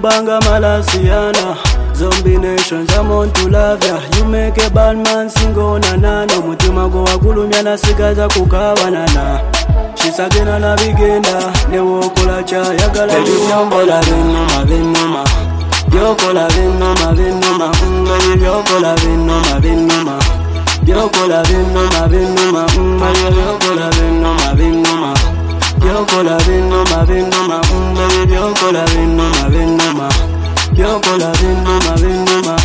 mubanga malasiana. Zombie nations, I'm on to love ya. You make a bad man sing on nana. Mutima go wagulumya na sigaza kukabanana. She's again on a bigenda. Ne wokola cha yagala. Yokola vinoma vinoma. Yokola vinoma vinoma. Baby yokola vinoma vinoma. Yokola vinoma vinoma. Yokola vinoma vinoma. Yokola vinoma vinoma. Baby yokola vinoma vinoma. Yokola vinoma vinoma.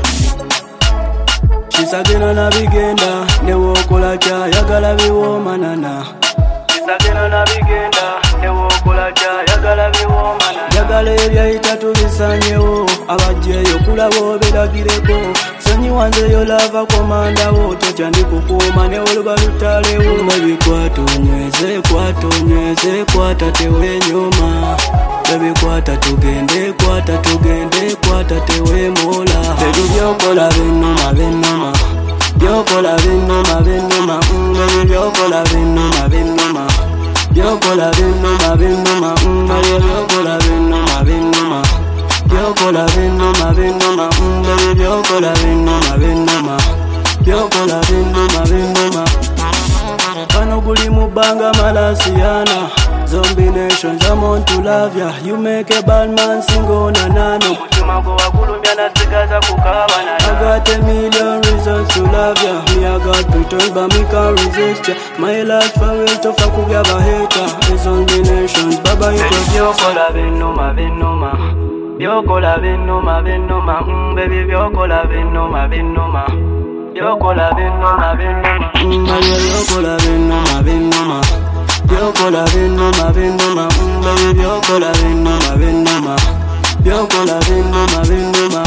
She's again on a bigenda. Ne wokola cha yagala biwomanana. She's again on a bigenda. Ne wokola cha yagala biwomanana. Yagala ebyayitatu bisanyewo. Abajjeyo kulabo beragireko. Sanyi wanze yo lava komandawo. Tocha ndikukuuma ne oluba lutalewo. Baby kwatonyweze kwatonyweze kwata tewe nyuma. Baby kwata tugende kwata tugende kwata tewe mola. Baby yokola vinoma vinoma. Yokola vinoma vinoma. Baby yokola vinoma vinoma. Yokola vinoma vinoma. Yokola vinoma vinoma. Yokola vinoma vinoma. Baby yokola vinoma vinoma. Yokola vinoma vinoma. Kano guli mubanga malasiana. Zombie nations, I'm on to love ya. You make a bad man sing on nano. Mutima go wagulumya na sigaza kukabanana. I got a million reasons to love ya. Me I got Twitter but me can't resist ya. My last farewell to fakugaba hater. Zombie nations, baba yokola vinoma vinoma. Yokola vinoma vinoma. Baby yokola vinoma vinoma. Yokola vinoma vinoma. Yokola vinoma vinoma. Yokola vinoma vinoma. Baby yokola vinoma vinoma. Yokola vinoma vinoma.